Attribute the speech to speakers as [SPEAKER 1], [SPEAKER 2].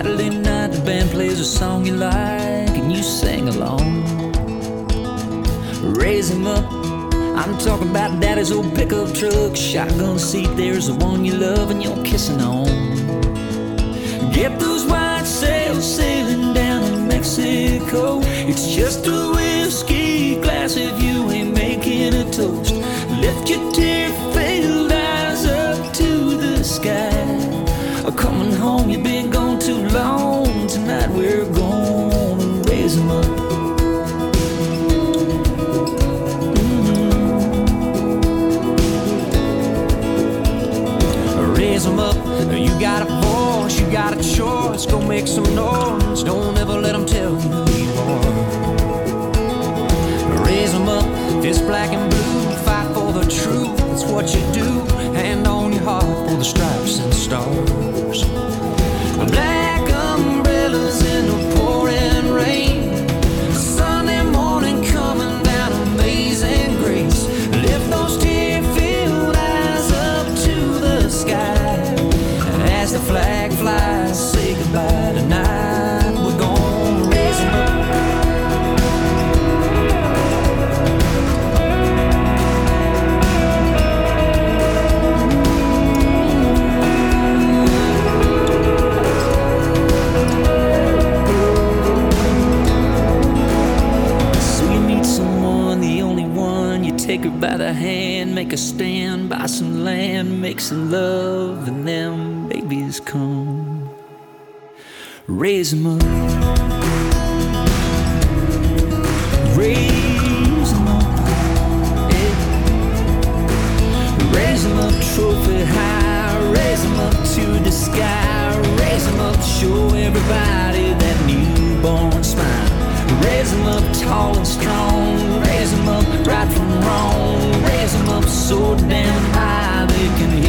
[SPEAKER 1] Saturday night, the band plays a song you like, and you sing along. Raise him up, I'm talking about daddy's old pickup truck. Shotgun seat, there's the one you love and you're kissing on. Get those white sails sailing down in Mexico. It's just a whiskey glass if you ain't making a toast. Lift your tear-filled eyes up to the sky. Coming home, you've been gone too long. Tonight we're gonna raise 'em up. Raise 'em up. You got a voice, you got a choice. Go make some noise. Don't ever let 'em tell you who you are. Raise 'em up. Fist black and blue. Fight for the truth. That's what you do. Hand on your heart for the stripes and stars. Black umbrellas in the pouring rain. Sunday morning coming down, amazing grace. Lift those tear-filled eyes up to the sky. As the flag flies, say goodbye tonight. We're gonna raise 'em up. Take her by the hand, make her stand by some land, make some love, and them babies come. Raise 'em up. Raise 'em up. Yeah. Raise 'em up, trophy high. Raise 'em up to the sky. Raise 'em up, show everybody that newborn smile. Raise 'em up tall and strong. Raise 'em up right from wrong. Raise 'em up so damn high they can